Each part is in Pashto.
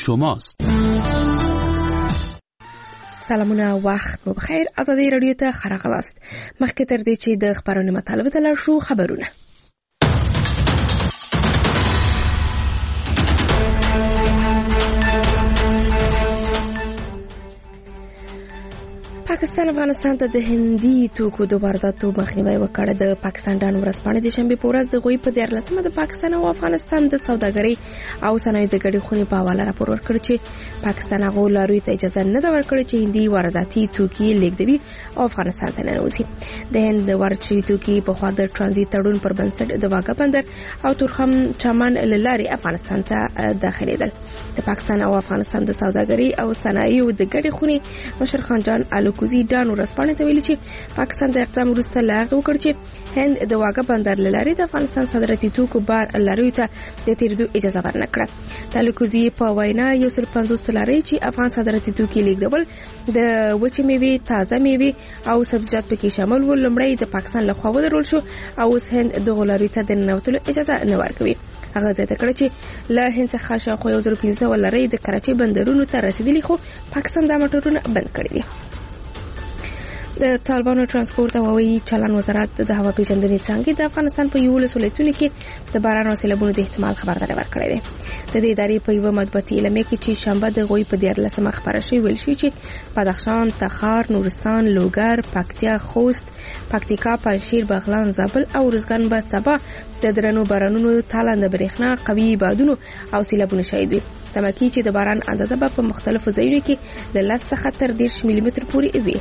شماست. سلامونه، وخت مو بخیر. ازادي رادیو ته خراغلاست. مخکې تر دې چې د خبرونو مطالبه ته لاړ شو، خبرونه. پاکستان افغانستان ته د هندي توکو د وارداتو مخنیوي وکړ. د پاکستان ډان ورځپاڼې د شنبه په ورځ د غوي په 14مه د پاکستان او افغانستان د سوداګرۍ او صنایعو د ګډې خونې په حواله راپور ورکړ چې پاکستان هغه لاروي ته اجازه نه ده ورکړې چې هندي وارداتي توکي لیږدوي او افغانستان ته ننوځي. د هند واردات شوي توکي په خوا د ترانزیت تړون پر بنسټ د واګه بندر او تورخم چمن لارې افغانستان ته داخليدل. د پاکستان او افغانستان د سوداګرۍ او صنایعو د ګډې خونې مشر خان جان کوزي ډان ورځپاڼې ته ویلي چې پاکستان د اقدام وروسته لاغ وکړ چې هند د واګه بندر لارې د افغانستان صادراتي توکو بار لاروي ته د تیرېدو اجازه ورنکړه. تعلقوزي په وینا 150 لارې چې افغان صادراتي توکي لیږدول د وچې میوې، تازه میوې او سبزیجات پکې شامل ول، لومړی د پاکستان لخوا ودرول شو او اوس هند د غلاروي ته د ننوتلو اجازه نه ورکوي. هغه زیاته کړه چې له هند څخه شاوخوا 1500 لارې د کراچۍ بندرونو ته رسیدلي، خو پاکستان دا موټرونه بند کړي دي. د طالبانو ترانسپورت او هوایي چلن وزارت د هوا پیژندنې څنګه د افغانستان په 11 ولایتونو کې د باران او سیلابونو د احتمال خبرداری ورکړی دی. د دې ادارې په یو مطبوعاتي اعلامیه کې چې شنبه د غوي په 14مه خبره شوې ویل شوی چې بدخشان، تخار، نورستان، لوګر، پکتیا، خوست، پکتیکا، پنجشیر، بغلان، زابل او ارزګان به سبا د درنو بارانونو، تالنده برېښنا، قوي بادونو او سیلابونو شاهد وي. تمکي چې د باران اندازه به په مختلفو ځایونو کې له 10 څخه تر 10 ملي متر پورې وي.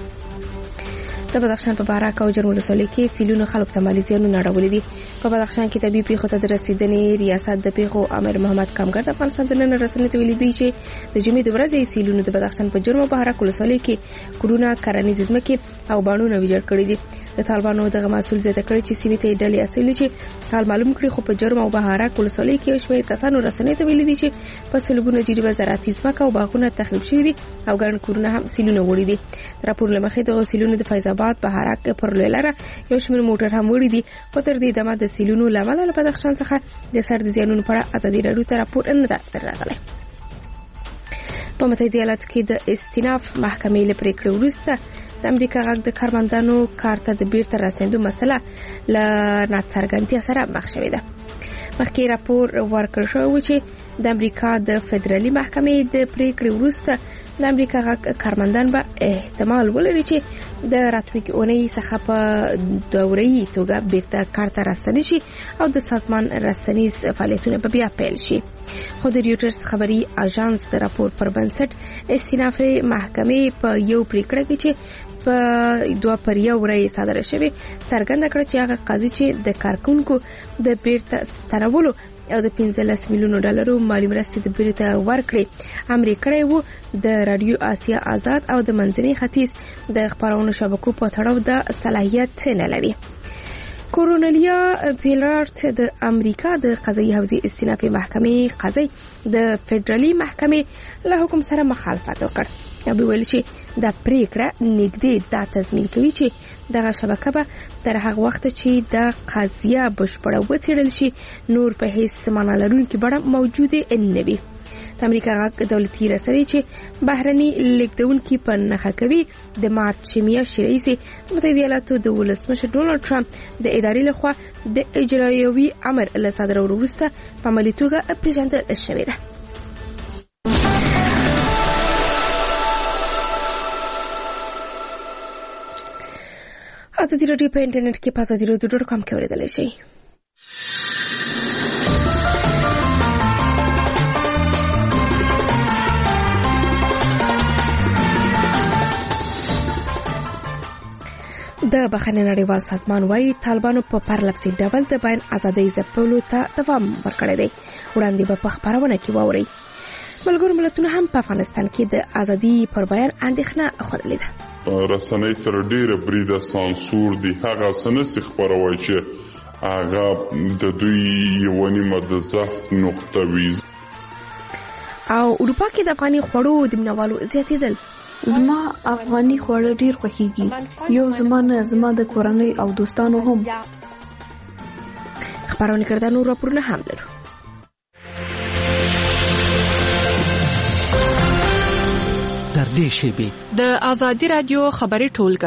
د بدخشان په بارک او جرم ولسوالۍ کې سیلونو خلک ته مالي زیانونه اړولي دي. په بدخشان کې طبي پیښو ته د رسیدنې ریاست د پیښو امیر محمد کامګر د افغانستان د نن رسنۍ ته ویلي دی چې د جمعې د ورځې سیلونو د بدخشان په جرم او بارک ولسوالۍ کې کورونه، کرنیز ځمکې او باڼونه ویجاړ کړي دي. د طالبانو دغه مسؤل زیاته کړی چې سیمې ته ډلې اصلي چې حال معلوم کړي، خو په جرم او بارک ولسوالۍ کې شمېر کسانو رسنۍ ته ویلي دي چې په سلګونه جریبه زراعتي ځمکه او باغونه تخریب شوي دي او ګڼ کورونه هم سیلونه وړي دي. راپور لمخې د سیلونو د فیض آباد، بهارک پر لاره یو شمېر موټر هم وړي دي. خو تر دې دمه د سیلونو لامل له بدخشان څخه د سر د زیانونو په اړه ازادي راډیو ته راپور نه ده راغلی. په متحده ایالاتو کې د استیناف محکمې له پریکړې وروسته د امریکا غږ د کارمندانو کار ته د بیرته راستنېدو مسله له ناڅرګندتیا سره مخ شوې ده. مخکې راپور ورکړل شوی و چې د امریکا د فدرالي محکمې د پریکړې وروسته د امریکا غږ کارمندان به احتمال ولري چې د راتلونکي اونۍ څخه په دوره‌ایي توګه بیرته کار ته راستنې شي او د سازمان رسنیز فعالیتونه به بیا پیل شي. خو د ریوټرز خبري اژانس د راپور پر بنسټ استیناف محکمې په یو پریکړه کې چې په 2 پر 1 ورځ صادره شوې څرګنده کړه چې هغه قاضي چې د کارکونکو د بیرته ستنولو او د 15 میلیونو ډالرو مالی مرستې د بیرته ورکړې امر کړی وو د رادیو آسیا آزاد او د منځني ختیځ د خبرونو شبکو په تړاو د صلاحیت نه لري. کورونلیا پیلارت د امریکا د قضایي حوزې استینافي محکمې قاضي د فدرالي محکمې له حکم سره مخالفت وکړ. او ویل چې د پریکړه نږدې دا تضمین کوي چې دغه شبکه به تر هغه وخت چې د قضیه بشپړه وڅېړل شي نور په هیڅ معنا لرونکي بڼه موجوده نه وي. د امریکا غږ دولتي رسنۍ چې بهرني لیکدونکي په نښه کوي د مارچ میاشتې راهیسې متحده ایالاتو د ولسمشر ډونالډ ټرمپ د ادارې لخوا د اجرایوي امر له صادرولو وروسته په عملي توګه پیژندل شوې ده. ازادي راډیو په انټرنیټ کې په azadirodio.com کې اوریدلای شئ. د بخښنې نړیوال سازمان وايي طالبانو په پرلپسې ډول د بیان ازادۍ ځپلو ته دوام ورکړی دی. وړاندې به په خبرونه کې واورئ. ملګرو ملتونو هم په افغانستان کې د ازادي پر بیان اندېښنه خوړلې ده. رسنۍ تر ډیره بریده سانسور دي، هغه څه خبروي چې هغه د دوی یو نیمه د ضعف نقطه وي. او اروپا کې د افغاني خوړو د مینوالو زیاتېدل. زما افغاني خواړه ډیر خوښیږي، یو زما د کورنۍ او دوستانو هم. خبرونه کړه نور راپورونه هم لرو. نږدې شیبې. د آزادي رادیو خبري ټولګه.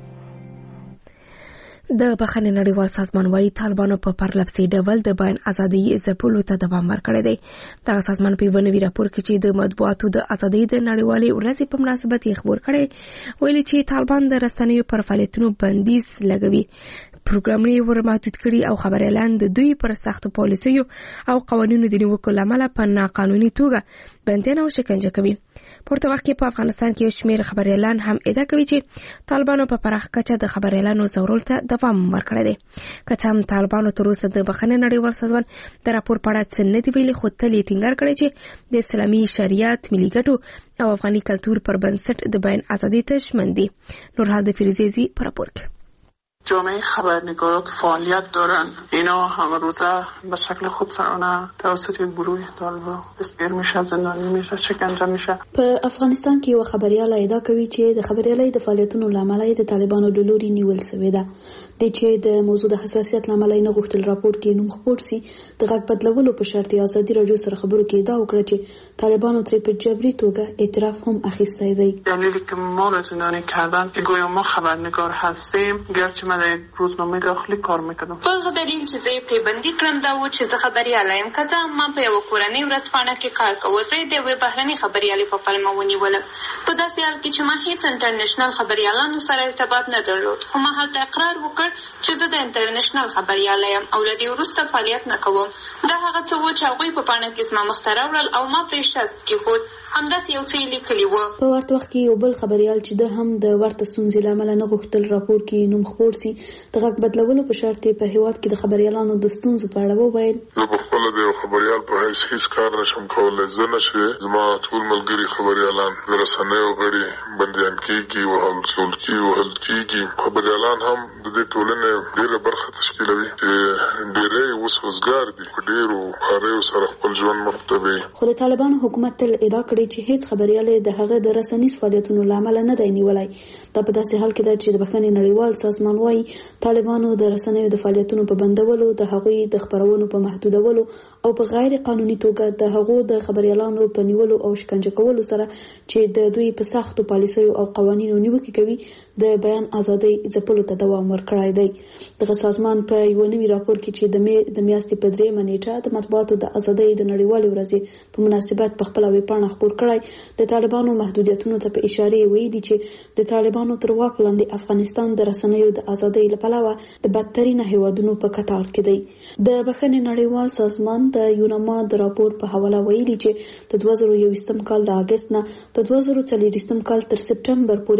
د بخښنې نړیوال سازمان وايي طالبانو په پرلپسې ډول د بیان ازادي ځپلو ته دوام ورکړی دی. دغه سازمان په یو نوي راپور کې چې د مطبوعاتو د ازادۍ د نړیوالې ورځې په مناسبت یې خبر کړی، ویلي چې طالبان د رسنیو پر فعالیتونو بندیز لګوي، پروګرامونه یې ورمحدود کړي او خبريالان د دوی پر سختو پالیسیو او قوانینو د نیوکو له امله په ناقانوني توګه بندیان او شکنجه کوي. پورته وخت کې په افغانستان کې یو شمېر خبريالان هم ادعا کوي چې طالبانو په پراخ کچه د خبريالانو ځورولو ته دوام ورکړی دی. که څه هم طالبانو تر اوسه د بخښنې نړیوال سازمان د راپور په اړه څه نه دي ویلي، خو تل یې ټینګار کړی چې د اسلامي شریعت، ملي ګټو او افغاني کلتور پر بنسټ د بیان ازادي ته ژمن دي. نورحال د فیروزی په راپور کې جامعه خبرنگارا که فعالیت دارن اینا همه روزه به شکل خودسرانه توسط یک گروه طالبان دستگیر میشه، زندانی میشه، شکنجه میشه. په افغانستان کې یو خبريال ادعا کوي چې د خبريالۍ د فعالیتونو لامل د طالبانو د لوري نیول شوی ده. د چې د موضوع د حساسیت لامل نه غوښتل راپور کې نوم خپور سي. د غږ بدلولو په شرط آزادي رادیو سره خبرو کې ادعا وکړه چې طالبانو ترې په جبري توګه اعتراف هم اخیستی دی. دلیلی که ما را زندانی کردن که گویا ما خبرنگار هستیم، گرچه من در روزنامه داخلی کار میکنم. بل دلیل چې زه پریبندي کړم دا و چې زه خبريال یم. که زه ما په یو کورنۍ ورځپاڼه کې کار کوم، زه د یوې بهرنۍ خبريالۍ په پلمه ونیولم. په داسې حال کې چې ما هیڅ انټرنیشنل خبريالانو سره ارتباط نه درلود، خو ما هلته اقرار وکړ چې زه د انټرنیشنل خبريال یم او له دې وروسته فعالیت نه کوم. دا هغه څه و چې هغوی په پاڼه کې زما مخ ته راوړل او ما پرې شست کېښود. همداسې یو څه یې لیکلي وو. په ورته وخت کې یو بل خبريال چې د هم د ورته ستونزې له امله نه غوښتل راپور کې نوم خپور سي، د غږ بدلولو په شرط په هیواد کې د خبريالانو د ستونزو په اړه وویل. زه په خپل د یو خبريال په حیث هیڅ کار نشم کولای. زه نشي زما ټول ملګري خبريالان د رسنیو غړي بندیان کېږي او وهل کېږي. خبريالان هم د دې ټولنې ډېره برخه تشکیلوي چې ډېری اوس وزګار دي، په ډېرو کاریو سره خپل ژوند مختبي. خو د طالبانو حکومت تل ادعا کړې چې هیڅ خبريال د هغه د رسنیز فعالیتونو لامل نه دی نیولای. دا په داسې حال کې ده چې د بخښنې نړیوال سازمان وايي طالبانو د رسنیو د فعالیتونو په بندولو، د هغوی د خبرونو په محدودولو او په غیر قانوني توګه د هغو د خبريالانو په نیولو او شکنجه کولو سره چې د دوی په سختو پالیسیو او قوانینو نیوکه کوي د بیان ازادۍ ځپلو ته دوام ورکړی دی. دغه سازمان په یو نوي راپور کې چې د میاشتې په 3 نیټه د مطبوعاتو د ازادۍ د نړیوالې ورځې په مناسبت په خپل ویبپاڼه خپور کړی، د طالبانو محدودیتونو ته په اشاره ویلي چې د طالبانو تر واک لاندې افغانستان د رسنیو د ازادۍ لپاره د بدترین هیوادونو په کتار کې دی. د بخښنې نړیوال سازمان د یونما د راپور په حواله ویلي چې د 2021 کال د اگست نه د 2024 کال تر سپټمبر پورې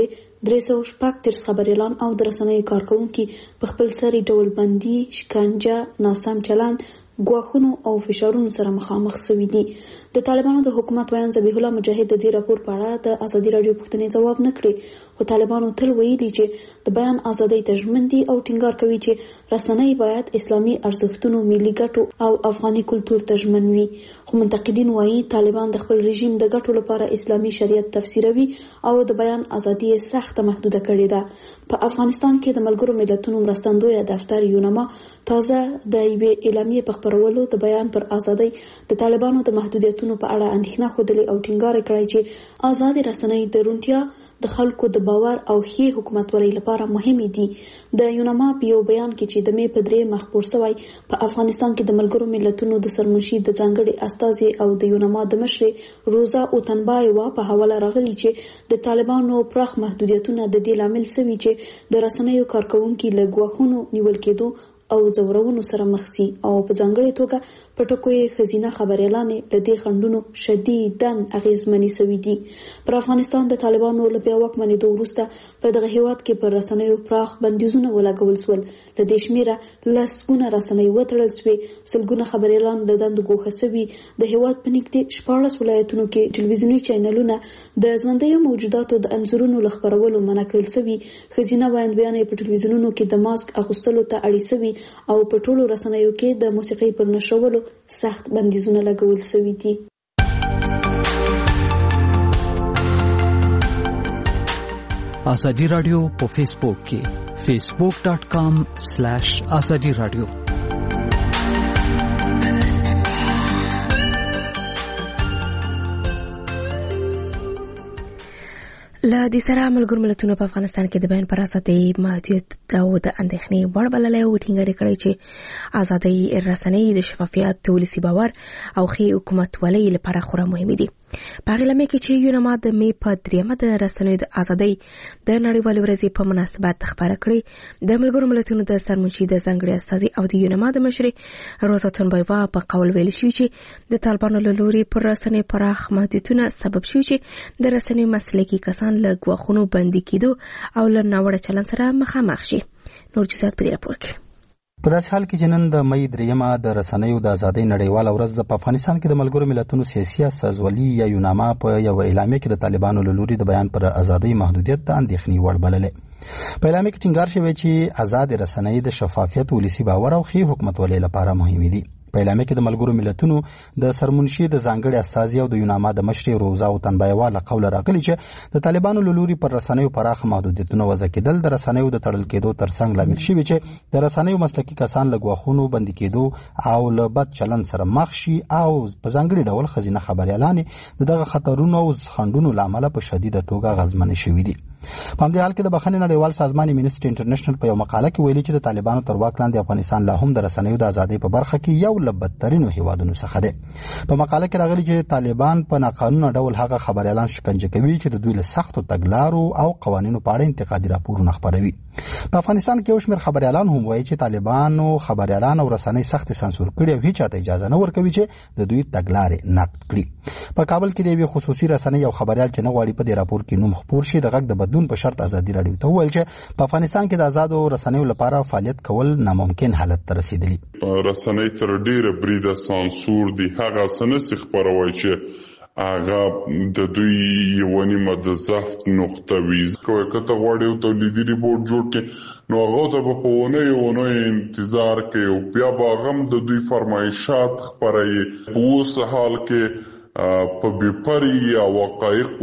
336 خبريالان او د رسنیو کارکونکو په خپل سری ډول بندي، شکنجه، ناسم چلند، ګواښونو او فشارونو سره مخامخ شوي دي. د طالبانو د حکومت ویان ذبیح الله مجاهد د دې راپور په اړه د ازادي رادیو پوښتنې ځواب نه کړي، خو طالبانو تل ویلي چې د بیان ازادۍ ته ژمن دي او ټینګار کوي چې رسنۍ باید اسلامي ارزښتونو، ملي ګټو او افغاني کلتور ته ژمن وي. خو منتقدین وایي طالبان د خپل رژیم د ګټو لپاره اسلامي شریعت تفسیروي او د بیان ازادي سخت محدوده کړې ده. په افغانستان کې د ملګرو ملتونو مرستندوی دفتر یونما تازه د یوې اعلامیې په خپرولو د بیان پر ازادۍ د طالبانو د محدودیتونو په اړه اندېښنه ښودلې او ټینګار کړی چې آزاد رسنۍ د روڼتیا، د خلکو د باور او ښې حکومتولۍ لپاره مهمې دي. د یونما په یو بیان کې چې د مې په 3 مخپور شوی، په افغانستان کې د ملګرو ملتونو د سرمنشي د ځانګړي استازي او د یونما د مشر روزا اوتنبایوا په حواله راغلي چې د طالبانو پراخ محدودیتونه د دې لامل شوي چې د رسنیو کارکونکو له ګواښونو نیول کېدو او ځورونو سره مخ سي او په ځانګړي توګه په ټکوي خزینه خبريالان له دې خندونو شدیداً اغیزمنې سوي دي. پر افغانستان د طالبانو له بیا واکمنېدو وروسته په دغه هیواد کې پر رسنیو پراخ بندیزونه ولګول شول. د دې شمیره لسګونه رسنۍ وتړل شوې، سلګونه خبريالان له دندو ګوښه شوي. د هیواد په نږدې 14 ولایتونو کې ټلویزیوني چینلونه د ژوندیو موجوداتو د انځورونو له خپرولو منع کړل شوي. خزینه ویاندویانې په ټلویزیونونو کې د ماسک اغوستلو ته اړ شوي او په ټولو رسنیو کې د موسیقۍ پر نشرولو سخت بندیزونه لګول شوي دي. ازادي رادیو په فیسبوک کې facebook.com/azadi radio. له دې سره ملګرو ملتونو په افغانستان کې د بیان پر ازادۍ محدودیت او د اندېښنې وړ بللی او ټینګار کړی چې ازادۍ رسنۍ د شفافیت، ولسي باور او ښې حکومتولۍ لپاره خورا مهمې دي. په هغې لمحه کې چې یونما د مې په 3 د رسنیو د ازادۍ د نړیوالې ورځې په مناسبت خبره کړې. د ملګرو ملتونو د سرمنشي د ځانګړي استازي او د یونما د مشرې روزا تونبایوا په قول ویل شوي چې د طالبانو له لورې پر رسنیو پراخ محدودیتونه سبب شوي چې د رسنیو مسلکي کسان له ګواښونو بندي کېدو او له ناوړه چلند سره مخامخ شي. نور جزئیات په دې راپور کې. په داسې حال کې چې نن د مې 3 د رسنیو د ازادۍ نړیواله ورځ په افغانستان کې د ملګرو ملتونو سیاسي استازولي یا یوناما په یو اعلامیه کې د طالبانو له لوري د بیان پر ازادۍ محدودیت د اندېښنې وړ بللې. په اعلامیه کې ټینګار شوی چې آزاد رسنۍ د شفافیت، ولسي باور او ښې حکومتولۍ لپاره مهمې دي. په اعلامیه کې د ملګرو ملتونو د سرمنشي د ځانګړي استازي او د یوناما د مشرې روزا تونبایوا له قوله راغلي چې د طالبانو له لوري پر رسنیو پراخ محدودیتونه وضع کېدل د رسنیو د تړل کېدو ترڅنګ لامل شوي چې د رسنیو مسلکي کسان له ګواښونو بندي کېدو او له بد چلند سره مخ شي او په ځانګړي ډول ښځینه خبریالانې د دغه خطرونو او خنډونو له امله په شدیده توګه اغېزمنې شوي دي. په همدې حال کې د بخښنې نړیوال سازمان امنیسټي انټرنیشنل په یو مقاله کې ویلي چې د طالبانو تر واک لاندې افغانستان لا هم د رسنیو د ازادۍ په برخه کې یو له بدترینو هیوادونو څخه دی. په مقاله کې راغلي چې طالبان په ناقانونه ډول هغه خبریالان شکنجه کوي چې د دوی له سختو تګلارو او قوانینو په اړه انتقادي راپورونه خپروي. په افغانستان کې یو شمېر خبریالان هم وایي چې طالبانو خبریالان او رسنۍ سخت سانسور کړي او هیڅ چاته اجازه نه ورکوي چې د دوی تګلارې نقد کړي. په کابل کې د یوې خصوصي رسنۍ یو خبریال چې نه غواړي په دې راپور کې نوم خپور شي د غږ د بدلون په شرط ازادي راډیو ته وویل چې په افغانستان کې د آزادو رسنیو لپاره فعالیت کول ناممکن حالت ته رسیدلی. رسنۍ تر ډیره بریده سانسور دي، هغه څه نشي خپروي چې هغه د دوی یو نیمه د زفت نقطه وي. کته غواړي او تولیدي ریپورت جوړ کړي نو هغه ته په ونه انتظار کوي او بیا به هم د دوی فرمایشات خپروي. په اوس حال کې په بېپري او حقایق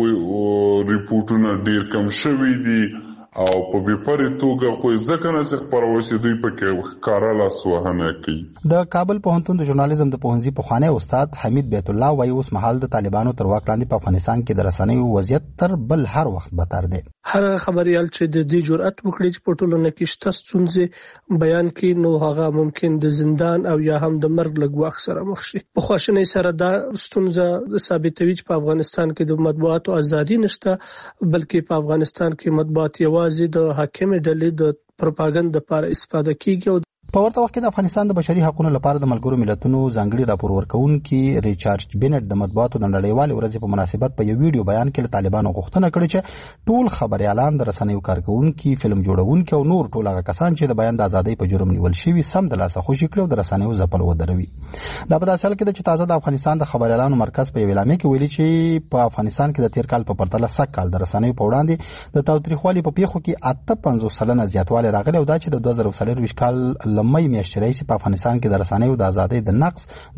ریپورټونه ډیر کم شوي دي او په بېپري توګه خو ځکه نه خپروي چې دوی پکې ښکاره لاسوهنه کوي. د کابل پوهنتون د ژورنالیزم د پوهنځي پخوانی استاد حمید بیت الله وایي اوس مهال د طالبانو تر واک لاندې په افغانستان کې د رسنیو وضعیت تر بل هر وخت بدتر دی. هر خبريال چې د دې جرأت وکړي چې په ټولنه کې شته ستونزې بیان کړي نو هغه ممکن د زندان او یا هم د مرګ له ګواښ سره مخ شي. په خواشینۍ سره دا ستونزه ثابتوي چې په افغانستان کې د مطبوعاتو ازادي نشته، بلکې په افغانستان کې مطبوعات یوازې د حاکم ډلې د پروپاګاندا لپاره استفاده کیږي. په ورته وخت کې د افغانستان د بشري حقوقو لپاره د ملګرو ملتونو ځانګړي راپور ورکونکي ریچارډ بینټ د مطبوعاتو د نړیوالې ورځې په مناسبت په یو ویډیو بیان کې له طالبانو غوښتنه کړې چې ټول خبريالان، د رسنیو کارکونکي، فلم جوړونکي او نور ټول هغه کسان چې د بیان د ازادۍ په جرم نیول شوي سم د لاسه خوشي کړي او د رسنیو ځپل ودروي. دا په داسې حال کې چې تازه د افغانستان د خبريالانو مرکز په یو اعلامیه کې ویلي چې په افغانستان کې د تیر کال په پرتله سږ کال د رسنیو په وړاندې د تاوتریخوالي په پیښو کې 58% زیاتوالی راغلی او دا چې د 2024 کال لمې میاشتې په افغانستان کې د رسنیو د ازادۍ د نقص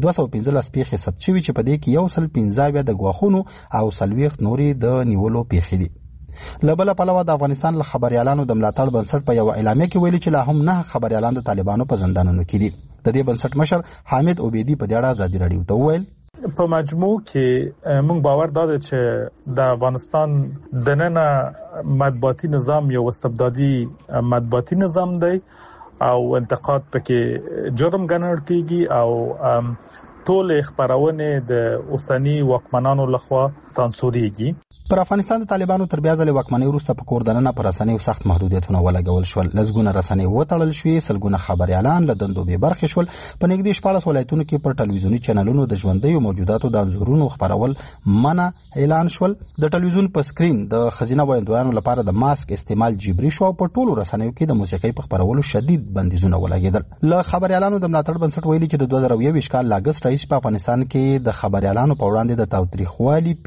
215 پیښې ثبت شوي چې په دې کې 115 د ګواښونو او 40 نورې د نیولو پیښې دي. له بله پلوه د افغانستان له خبريالانو د ملاتړ بنسټ په یو اعلامیه کې ویلي چې لا هم 9 خبريالان د طالبانو په زندانونو کې دي. د دې بنسټ مشر حامد عبیدی په دې اړه ازادي راډیو ته وویل په مجموع کې موږ باور داده چې د افغانستان دننه مطبوعاتي نظام یو استبدادي مطبوعاتي نظام دی او انتقاد پکې جرم ګڼل کیږي او ټول خبرونه د اوسنی واکمنانو لخوا سانسوريږي. پر افغانستان د طالبانو تر بیا ځلې واکمنۍ وروسته په کور دننه پر رسنیو سخت محدودیتونه ولګول شول. لږونه رسنۍ وتړل شوې، سلګونه خبريالان له دندو بې برخې شول. په نږدې 14 ولایتونو کې پر ټلویزیوني چینلونو د ژوندیو موجوداتو د انځورونو خبرول منع اعلان شول. د ټلویزیون په سکرین د خزینه وایندویانو لپاره د ماسک استعمال جبري شو او په ټولو رسنیو کې د موسیقۍ په خبرولو شدید بندیزونه ولګېدل. له خبريالانو د ملاتړ بنسټ ویلي چې د 2021 کال لاګست رئیس په افغانستان کې د خبريالانو په وړاندې د تاوتریخوالي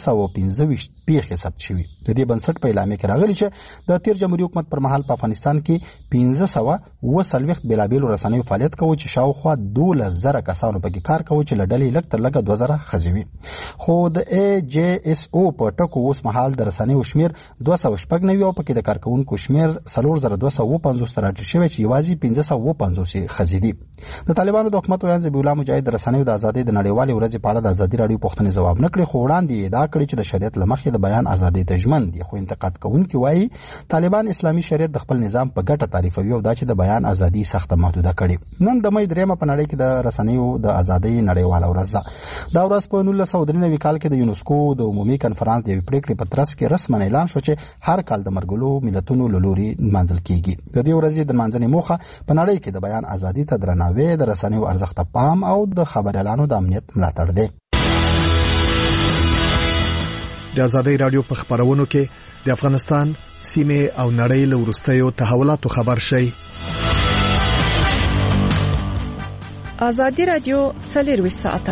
1515 پیښې ثبت شوي. د دې بنسټ په اعلامیه کې راغلي چې د تیر جمهوریت حکومت پر مهال په افغانستان کې 1540 بیلابیلو رسنیو فعالیت کوي چې شاوخوا 12000 کسانو پکې کار کوي چې له ډلې لږ تر لږه 2000 ښځې وي. خو د AJSO په ټکو اوس مهال د رسنیو شمیر 290 او پکې د کارکونکو شمیر 4250 تر راټیټ شوی چې یوازې 550 ښځې دي. د طالبانو د حکومت ویان ذبیح الله مجاهد د رسنیو د ازادۍ د نړیوالې ورځې په اړه د ازادي راډیو پوښتنې ځواب نه کړې، خو وړاندې ادعا کړې چې د شریعت له مخې د بیان ازادۍ ته ژمن دي. خو انتقاد کوونکي وایي طالبان اسلامي شریعت د خپل نظام په ګټه تعریفوي او دا چې د بیان ازادي سخته محدوده کړي. نن د مې 3 په نړۍ کې د رسنیو د ازادۍ نړیواله ورځ ده. دا ورځ په 1993 کال کې د یونسکو د عمومي کنفرانس د پریکړې په ترڅ کې رسماً اعلان شو چې هر کال د مرګلو ملتونو له لوري نمانځل کیږي. د دې ورځې د نمانځنې موخه په نړۍ کې د بیان ازادي ته درناوی، د رسنیو ارزښت ته پام او د خبريالانو د امنیت ملاتړ دی. د ازادۍ رادیو په خبرونو کې د افغانستان سیمه او نړۍ له وروستیو تحولاتو خبر شي. ازادي رادیو 24 ساعته.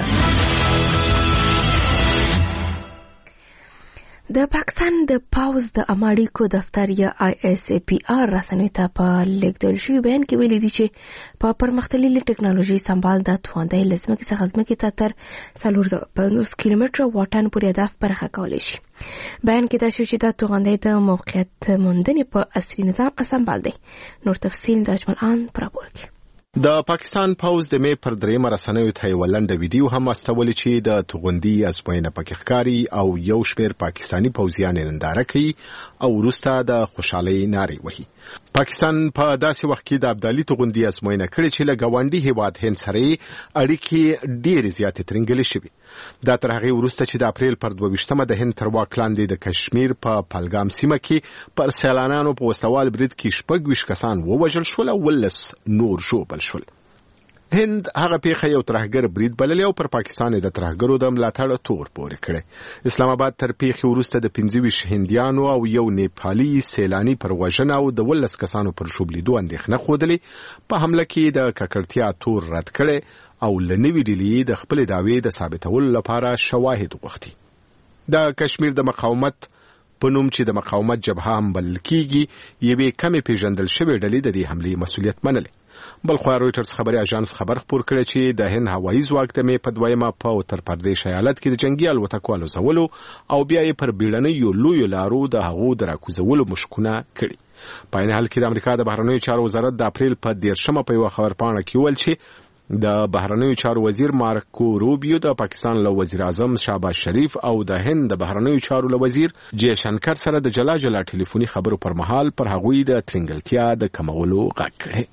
د پاکستان د پاوز د اماړیکو دفتر یا ISAPR رسنیو ته په لیکدل شوی بیان کې ویلي دي چې په پرمختللې ټکنالوژي سمبال د توغندۍ لزمکې څخه ځمکې ته تر 450 کیلومتره واټن پورې هدف برخه کولی شي. بیان کې دا شو چې د توغندۍ د موقعیت موندنې په عصري نظام سمبال دی. نور تفصیل د اجمل آن پرابور کې. د پاکستان پاوز د مې پر 3 رسنیو ته یو لنډه ویډیو هم استولې چې د توغندي ازموینه پکې ښکاری او یو شمېر پاکستانی پوځیان ننداره کوي او وروسته د خوشحالۍ نارې وهي. پاکستان په داسې وخت کې د ابدالي توغندي ازموینه کړې چې له ګاونډي هیواد هند سره اړیکې ډېرې زیاتې ترنګلې شوې. دا تر هغې وروسته چې د اپریل پر 22مه د هند تر واک لاندې د کشمیر په پهلګام سیمه کې پر سیلانیانو په وسلوال برید کې 26 کسان ووژل شول او 19 نور ژوبل شول. هند هغه پیښه یو ترهګر برید بللې او پر پاکستان د ترهګرو د ملاتړ تور پورې کړي. اسلام آباد تر پیښې وروسته د 25 هندیانو او یو نیپالي سیلانی پر وژنه او د 19 کسانو پر شوبلیدو اندېښنه ښودلې. په حمله کې د ککړتیا تور رد کړي او لنوي ډلې د خپل دعوی د ثابتولو لپاره شواهد غوښتي. د کشمیر د مقاومت په نوم چې د مقاومت جبهه هم بلل کیږي یوې کمې پیژندل شوې ډلې د دې حملې مسؤلیت منلې. بلخوا رويټرز خبري اژانس خبر خپور کړی چې د هند هوایي ځواک د مې په 2مه په اتر پردیش ایالت کې د جنگي الوتکو الوزولو او بیا یې پر بیړنیو لویو لارو د هغو د راکوزولو مشکونه کړي. په عین حال کې د امریکا د بهرنیو چارو وزارت د اپریل په 13مه په یو خبرپاڼه کې ویل چې د بهرنیو چارو وزیر مارکو روبیو د پاکستان له وزیر اعظم شهباز شریف او د هند د بهرنیو چارو له وزیر جے شنکر سره د جلا جلا ټلیفوني خبرو پر مهال پر هغوی د ترنګلتیا د کمولو غږ کړی.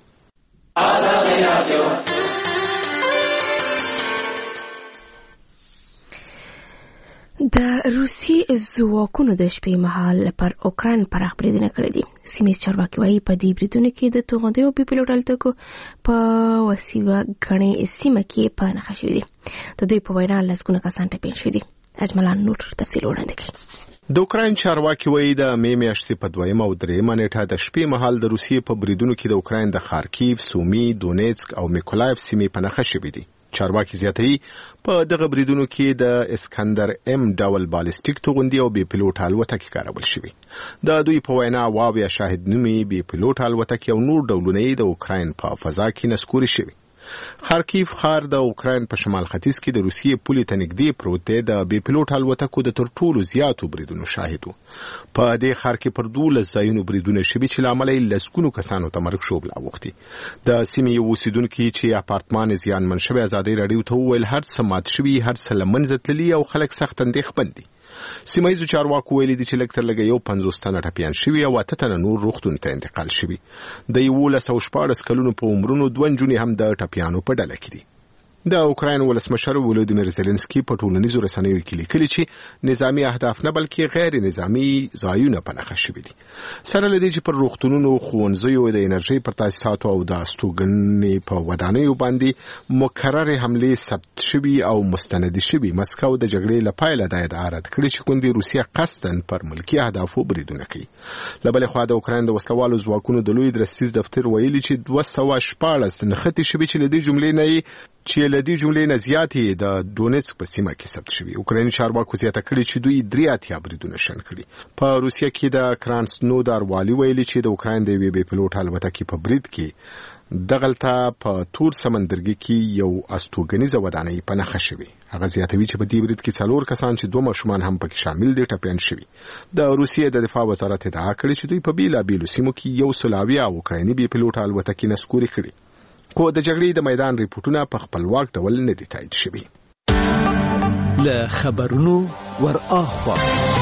د روسي ځواکونو د شپې مهال پر اوکراین پراخ بریدونه کړي دي. سیمه چارواکي وايي په دې بریدونو کې د توغندیو بي پيلوټ الوتکو په وسیله غني سیمه کې په نښه شوې دي. د دوی په وینا لسګونه کسان ټپیان شوي دي. اجملان نور تفصیل وړاندې کوي. د اوکراین چارواکي وایي د مې میاشتې په 2مه او 3مه نیټه د شپې مهال د روسیې په بریدونو کې د اوکراین د خارکیف، سومي، دونیتسک او میکولایف سیمې په نښه شوې دي. چارواکي زیاتوي په دغه بریدونو کې د اسکندر ام ډول بالستیک توغندي او بي پيلوټ الوتکې کارول شوې. د دوی په وینا واویا شاهد نومي بي پيلوټ الوتکې او نور ډولونه د اوکراین په فضا کې نسکوري شوي. خارکیف ښار د اوکراین په شمال ختیځ کې د روسیې پولې ته نږدې پروت دی. د بي پيلوټ الوتکو د تر ټولو زیاتو بریدونو شاهد و. په دې ښار کې پر 12 ځایونو بریدونه شوي چې له امله یې لسګونو کسانو ته مرګ ژوبله اوښتې. د سیمې یو اوسېدونکي چې اپارتمان زیانمن شوی ازادۍ راډیو ته وویل هر څه مات شوي، هر څه له منځه تللي او خلک سخت اندېښمن دي. سیمه ییزو چارواکو ویلي دي چې لږ تر لږه 50 تنه ټپیان شوي او 8 تنه نور روغتون ته انتقال شوي. د 1114 کلونو په عمرونو 2 نجونې هم د ټپیانو په ډله کې دي. د اوکراین ولسمشر ولودیمیر زيلنسکي په ټولنیزو رسنیو کې لیکلي چې نظامی اهداف نه بلکې غیر نظامی ځایونه په نښه شوي دي. سره له دې چې پر روغتونونو، ښوونځیو، د انرژي پر تاسیساتو او د استوګنې په ودانیو باندې مکررې حملې ثبت شوي او مستندې شوي. مسکو د جګړې له پیله دا ادعا رد کړې چې ګوندې روسیه قصداً پر ملکي اهدافو بریدونه کوي. له بلې خوا د اوکراین د وسلوالو ځواکونو د لوی درستیز دفتر ویلي چې 214 نښتې شوي چې له دې جملې نه زیاتې د دونیتسک په سیمه کې ثبت شوي. اوکرایني چارواکو زیاته کړې چې دوی 83 بریدونه شن کړي. په روسیه کې د کرانسنودار والي ویلي چې د اوکراین د یوې بي پيلوټ الوتکې په برید کې دغلته په تور سمندرګي کې یو استوګنیزه ودانۍ په نښه شوې. هغه زیاتوي چې په دې برید کې 4 کسان چې 2 ماشومان هم پکې شامل دي ټپیان شوي. د روسیې د دفاع وزارت ادعا کړې چې دوی په بیلابیلو سیمو کې 100 اوکرایني بي پيلوټ الوتکې نسکوري کړي. خو د جګړې د میدان ریپورتونه په خپلواک ډول نه دي تایید شوي. له خبرونو ور اخوا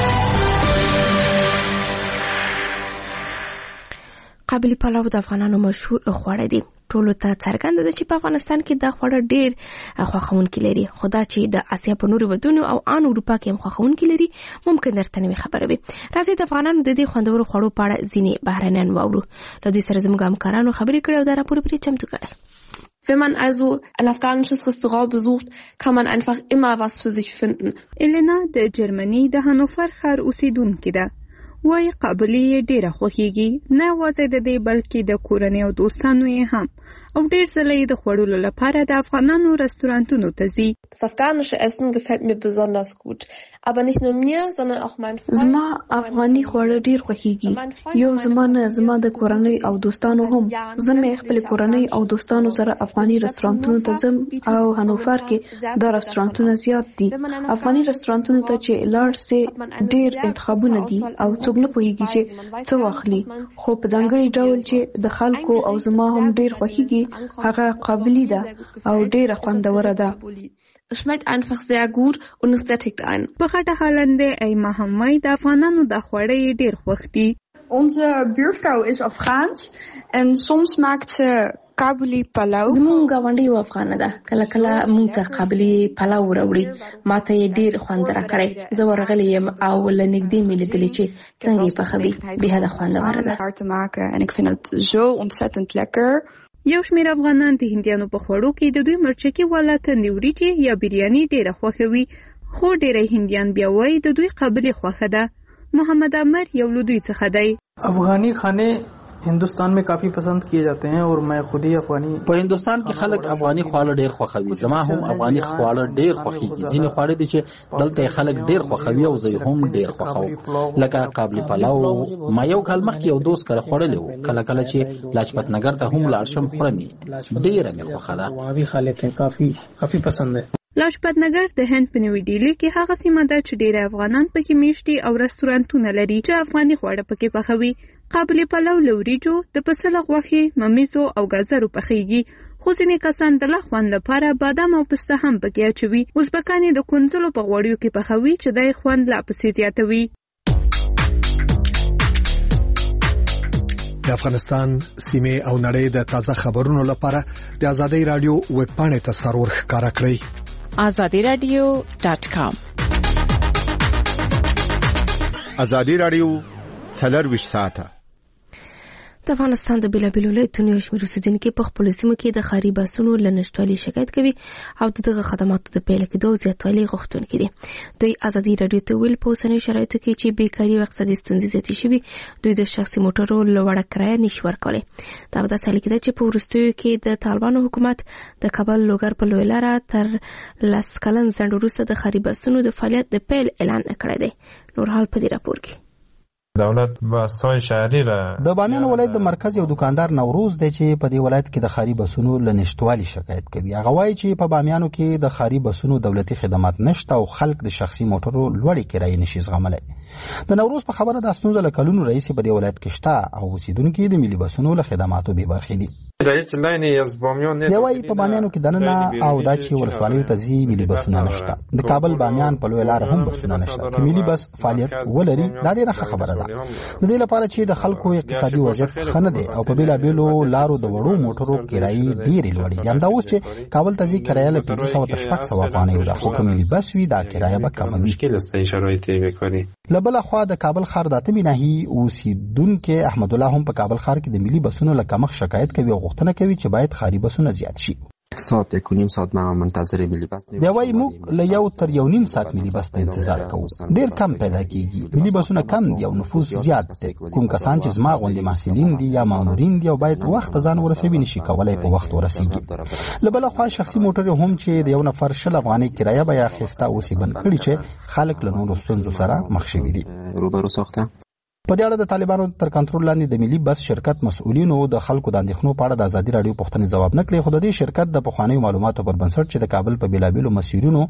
قابلی پلاو د افغانانو مشهور خواړه دي. ټولو ته څرګنده ده چې په افغانستان کې دا خواړه ډېر خوښونکي لري، خو دا چې د اسیا په نورو ودونو او ان اروپا کې هم خوښونکي لري ممکن درته نوې خبره وي. راځئ د افغانانو د دې خوندورو خوړو په اړه ځینې بهرنیان واورو. له دوی سره زموږ همکارانو خبرې کړې او دا راپور پرې چمتو کړی. Wenn man also ein afghanisches Restaurant besucht, kann man einfach immer was für sich finden. Elena د جرمني د هانوفر ښار اوسیدونکې ده. وای قابلی ډیره خوښیږي، نه یوازې د دې بلکې د کورنۍ او دوستانو یې هم، او ډیر ځله د خوړلو لپاره د افغانانو رستورانتونو ته ځي. Das afghanische Essen gefällt mir besonders gut, aber nicht nur mir, sondern auch meinen Freunden. زما افغاني خواړه ډیر خوښیږي، یو زما د کورنۍ او دوستانو هم. زه مې خپل کورنۍ او دوستانو سره افغاني رستورانتونو ته ځم او هانوفر کې دا رستورانتونه زیات دي. افغاني رستورانتونو ته چې لاړ سي ډیر انتخابونه دي او څوک نه پوهیږي چې څه واخلي، خو په ځانګړي ډول چې د خلکو او زما هم ډیر خوښیږي هغه قابلی ده او ډیره خوندوره ده. Es schmeckt einfach sehr gut und es sättigt einen. په خټه هالنده ای محمد د افغانانو د خوړې ډیر خوښ دي. Onze buurvrouw is Afghaans en soms maakt ze قابلی پلاو. زمونږ غونډې یو افغانه ده، کله کله مونږ ته قابلی پلاو راوړي، ماته یې ډیر خوند راکړی. زه ورغلی یم او له نږدې مې لیدلې چې څنګه یې پخوي، بېحده خوندوره ده. En ik vind het zo ontzettend lekker. یو شمېر افغانان د هندیانو په خوړو کې د دوی مرچکي والا تندې وریجې یا بریاني ډیره خوښوي، خو ډیری هندیان بیا وایي د دوی قابلی خوښه ده. محمد عمر یو له دوی څخه دی. افغانی खाने हिंदुस्तान में काफी पसंद किए जाते हैं और मैं खुद ही अफगानी. په هندوستان کې خلک افغاني خواړه ډېر خوښوي. زما هم افغاني خواړه ډېر خوښيږي. ځینې خواړه دي چې دلته خلک ډېر خوښوي او زه هم ډېر خوښوم، لکه قابلی پلاو. ما یو کال مخکې یو دوست کړه خوړلې و، کله کله چې لاجپت نګر ته هم لاړ شم خورم ډېره مې خوښه ده. وهابي خالد काफी पसंद है. لاجپت نګر د هند په نیوی ډیلی کې هغه سیمه ده چې ډېر افغانان پکې میشتي او رستورانتونه لري چې افغاني خواړه پکې پخوي. قابلی پلاو له وریجو، د پسه له غوښې، ممیزو او ګازرو پخیږي، خو ځینې کسان د لا خوند لپاره بادام او پسته هم پکې اچوي. ازبکان یې د کونځلو په غوړیو کې پخوي چې د خوند لا پسې زیاتوي. د افغانستان سیمه او نړۍ د تازه خبرونو لپاره د آزادۍ رادیو ویب پاڼې ته سرور ښکارا کړئ. azadiradio.com. آزادۍ رادیو 24 ساعته. د افغانستان د بیلابیلو ولایتونو یو شمېر اوسېدونکي په خپلو سیمو کې د ښاري بسونو له نشتوالي شکایت کوي او د دغه خدماتو د پیل کېدو زیاتوالي غوښتونکي دي. دوی ازادي راډیو ته ویل په اوسنیو شرایطو کې چې بیکاري او اقتصادي ستونزې زیاتې شوي، دوی د شخصي موټرو لوړه کرایه نشي ورکولی. دا په داسې حال کې ده چې په وروستیو کې د طالبانو حکومت د کابل لوګر په لویه لاره تر 10 کلن ځنډ وروسته د ښاري بسونو د فعالیت د پیل اعلان کړی دی. نور حال په دې راپور کې. دولت بسای شهري را د بامیان ولایت د مرکز یو دکاندار نوروز دی چې په دې ولایت کې د خاري بسونو له نشټوالي شکایت کوي. هغه وایي چې په بامیانو کې د خاري بسونو دولتي خدمات نشته او خلک د شخصي موټرو لوړې کرایې نشي زغملی. د نوروز په خبره د ستونزه له کلونو رئیس په دې ولایت کې شته او اوسیدونکي د ملي بسونو له خدماتو بې برخې دي. دی وایي په بامیانو کې دننه او دا چې ولسوالیو ته ځي ملي بسونه نشته. د کابل بامیان په لویه لاره هم بسونه نشته. که ملي بس فعالیت ولري دا ډېره ښه خبره ده. د دې لپاره چې د خلکو اقتصادي وضعیت ښه نه دی او په بیلابیلو لارو د وړو موټرو کرایې ډېرې لوړې دي. همدا اوس چې کابل ته ځي کرایه له 500 تر 600 افغانۍ ده، خو که ملي بس وي دا کرایه به کمه وي. له بله خوا د کابل ښار د اتمې ناحیې اوسیدونکی احمد الله هم په کابل ښار کې د ملي بسونو له کمښت شکایت کوي او غوښتنه کوي چې باید خاري بسونه زیات شي. ساعت 1.5 ساعت ما منتظر ملي بس دی وایي موږ له 1 تر 1.5 ساعت ملي بس ته انتظار کوو. ډېر کم پیدا کیږي. ملي بسونه کم دي او نفوس زیات دی. کوم کسان چې زما غوندې محصلین دي یا مامورین دي او باید وخت ځان ورسوي نشي کولای په وخت ورسیږي. له بله خوا شخصي موټر هم چې د یو نفر 20 افغانۍ کرایه به یې اخیسته اوس یې بند کړي چې خلک له نورو ستونزو سره مخ شوي دي. روبرو ساخته په دې اړه د طالبانو تر کنټرول لاندې د ملي بس شرکت مسؤلینو د خلکو د اندېښنو په اړه د آزادي راډیو پوښتنې ځواب نه کړې، خو د دې شرکت د پخوانیو معلوماتو پر بنسټ چې د کابل په بیلابیلو مسیرونو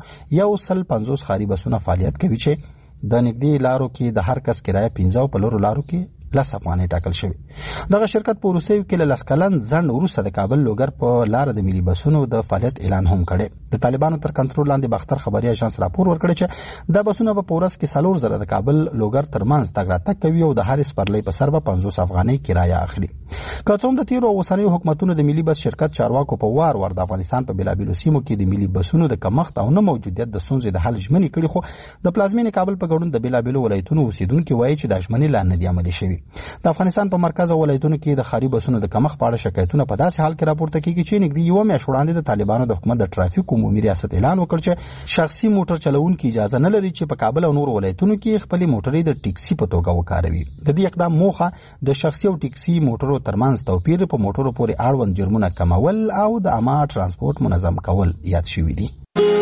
150 خاري بسونه فعالیت کوي چې د نږدې لارو کې د هر کس کرایه 15 په لورو لارو کې 10 افغانۍ ټاکل شوی. دغه شرکت په روسیو کې له 10 کلن ځنډ وروسته د کابل لوګر په لار د ملي بسونو د فعالیت اعلان هم کړی. د طالبانو تر کنټرول لاندې باختر خبري اژانس راپور ورکړی چې د بسونو په ورځ کې 4000 د کابل لوګر ترمنځ تګ راتګ کوي او د هر سپرلۍ په سر به 500 افغانۍ کرایه اخلي. که څوم د تیرو اوسنیو حکومتونو د ملي بس شرکت چارواکو په وار د افغانستان په بلابلو سیمو کې د ملي بسونو د کمښت او نه موجودیت د ستونزې د حل ژمنې کړي، خو د پلازمینې کابل په ګډون د بلابلو ولایتونو اوسیدونکو وایي چې د ژمنې لا نه دي عملي شوي. د افغانستان په مرکز او ولایتونو کې د خاري بسونو د کمښت په اړه شکایتونه په داسې حال کې راپورته کیږي چې نږدې یو میاشت وړاندې د طالبانو د حکومت د ټرافیک عمومي ریاست اعلان وکړ چې شخصي موټر چلوونکي اجازه نه لري چې په کابل او نور ولایتونو کې خپل موټرې د ټیکسي په توګه وکاروي. د دې اقدام موخه د شخصي او ټیکسي موټرو ترمنځ توپیر په موټرو پورې اړوند جرمونه کمول او د عامه ترانسپورت منظم کول یاد شوي دي.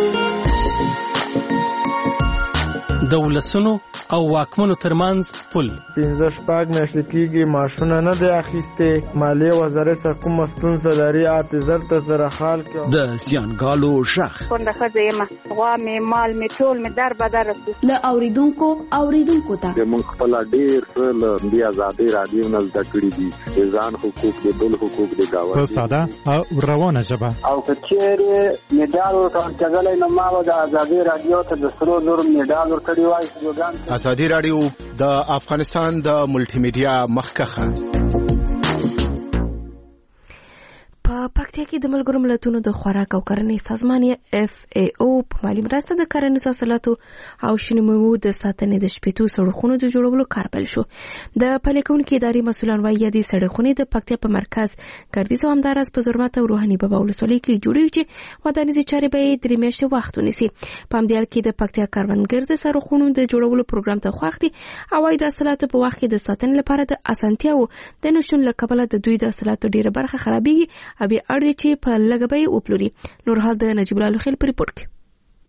د ولسونو او واکمنو ترمنځ پل 15 میاشتې کېږي ماشونه نه دی اخیستې، مالیې وزارت سره کومه ستونزه لري، حافظر ته سره حال کې د زیانګالو ژغ کونډه ښځه یم، غوا مې مال مې ټول مې در بدر رسي له اوریدونکو ته موږ خپل ډېر څه له دې ازادۍ راډیو نه زده کړي دي، ځان حقوق د بل حقوق د گاونډي په ساده او روانه ژبه. او که چیرې میډال ورکړل نو ما د ازادۍ راډیو ته د سرو زرو میډال ورکړی وای. ازادي رادیو د افغانستان د ملټي میډیا مخکخه. په پکتیا کې د ملګرو ملتونو د خوراک او کرنې سازمان FAO په مالي مرسته د کرنیزو حاصلاتو او شنو میوو د ساتنې د شپېتو سړکونو د جوړولو کار پیل شو. د پلي کوونکو ادارې مسؤلان وایي د سړکونو د پکتیا په مرکز ګردیز او همداراز په زرمت او روحاني بابا ولسوالۍ کې جوړوي چې ودانیزي چارې به 3 میاشتې وخت ونیسي. په همدې حال کې د پکتیا کاروانګر د سړکونو د جوړولو پروګرام ته خوښ دي او وايي د حاصلاتو په وخت کې د ساتنې لپاره د اسانتیاو د نشټون له کبله د دوی د حاصلاتو ډیره برخه خرابېږي او به اړ دي چې په لګبې وپلوري. نور حال د نجیب الله خیل په ریپورت کې.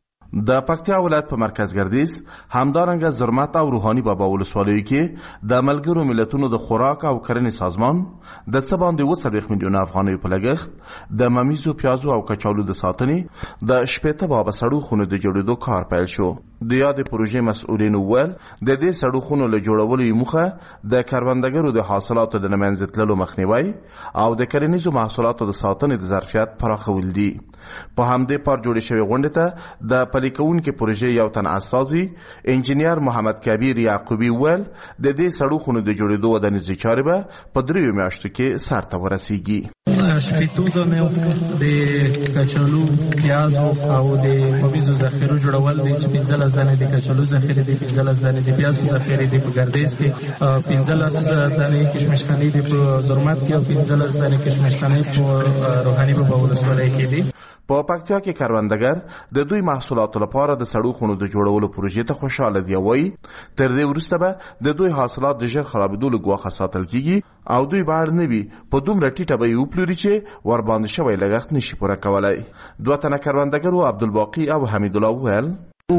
د پکتیا ولایت په مرکز ګردیز همدارنګه زرمت او روحاني بابا ولسوالیو کې د ملګرو ملتونو د خوراک او کرنې سازمان د څه باندې 30 میلیون افغانۍ په لګښت د ممیزو، پیازو او کچالو د ساتنې د شپېته بابا سړو د جوړېدو کار پیل شو. د یادې پروژې مسؤلین وویل د دې سړو له جوړولو موخه د کروندګرو د حاصلاتو د نمنځه تللو مخنیوي او د کرنیزو محصولاتو د ساتنې د ظرفیت پراخول دي. په همدې پر جوړې شوې غونډې ته د پلي کوونکې پروژې یو تن استازي انجینیر محمد کبیر یعقوبی ویل د دې سړو د جوړېدو ودانیزي چارې به په 3 میاشتو کې سر ته ورسیږي. شپېتو دانې د کچالو، پیازو او د ممیزو ذخیرو جوړول دي چې 15 دانې د کچالو ذخیره دي، 15 دانې د پیازو ذخیره دي په ګردیز کې، 15 دانې کشمشخانې دي په زرمت کې او 15 دانې کشمشخانې په روحاني بابا ولسوالۍ کې دي. په پکتیا کې کاروندګر د دوی محصولاتو لپاره د سړو د جوړولو پروژې ته خوشاله دی. وایي تر دې وروسته به د دوی حاصلات د ژر خرابېدو له ګواښه ساتل کیږي او دوی باید نه وي په دومره ټیټه به یې وپلوري چې ورباندې شوی لګښت نشي پوره کولی. 2 تنه کروندګرو عبدالباقي او حمید الله وویل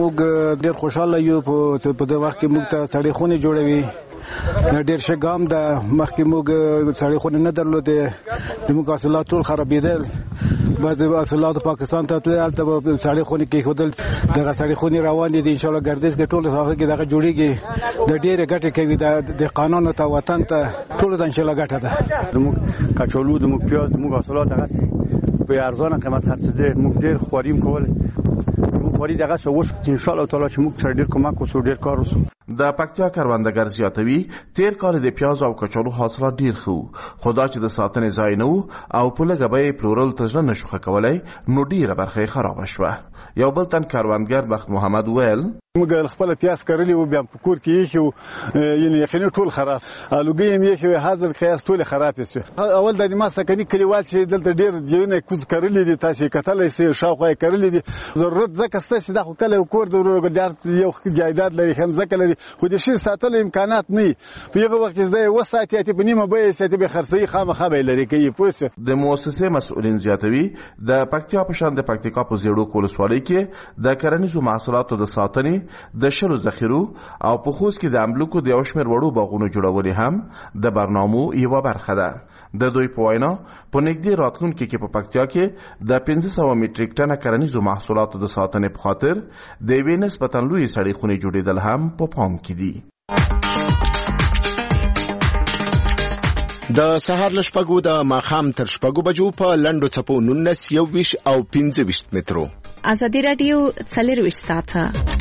موږ ډېر خوشاله یو په دې وخت کې موږ ته سړې خونې جوړوي. ډېر ښه ګام ده. مخکې موږ سړې خونې نه درلودې، د موږ حاصلات ټول خرابېدل. بعضې حاصلات پاکستان ته تلل، هلته به سړې خونې کېښودل. دغه سړې خونې روانې دي انشاءالله ګردیز کې ټول ساحه کې دغه جوړېږي. د ډېرې ګټې کوي د قانون ته، وطن ته، ټولو ته انشاءالله ګټه ده. زموږ کچالو، زموږ پیاز، زموږ حاصلات دغسې په ارزانه قیمت خرڅېدل. موږ ډېر خواري هم کولی. موږ خواري دغسې وشو چې انشاءالله تعالی چې موږ سره ډېر کمک وشو، ډېر کار وشو. د پکتیا کروندګر زیاتوي تیر کال د پیاز او کچالو حاصلات ډیر خو خدا چې د ساتنې ځای نه وو او په لږه بیه پلورل تجربه نشو کولای، نو ډیره برخه خراب شوه. یو بل تن کروندګر بخت محمد ویل موږ خپل پیاز کرلی و بیا په کور کې یې یعنی یقیني ټول خراب، الوګي هم یې حاضر قیاس ټول خراب شو. اول د ما سکني کلیوال چې دلته ډیر جوړونه کوز کرلی دي، تاسو کتلې سي شاوخه کرلی دي. ضرورت زکه ستاسو د کله کور د ورګدار یو جایداد لري، هم زکه لري، خو د شي ساتل امکانات نه. په یوه وخت کې د وساتې په نیمه به ساتي به خرڅي خامخا به لري کوي. پوسه د مؤسسه مسؤلین زیاتوي د پکتیا په شان د پکتیکا په زیړو کولسوالۍ کې د کرنیزو محصولاتو د ساتنې، د شلو ذخیرو او په خوست کې د املوکو د یو شمېر وړو باغونو جوړول هم د برنامو یوه برخه ده. د دوی په وینا په نږدې راتلونکي کې په پکتیا کې د 1500 میټریک ټنه کرنیزو محصولاتو د ساتنې په خاطر د یوې نسبتاً لویې سړې خونې جوړېدل هم په پام کې دي. د سهار له شپږو د ماښام تر شپږو بجو په لنډو څپو 19 21 او 25 مترو. ازادي راډیو 24 ساعته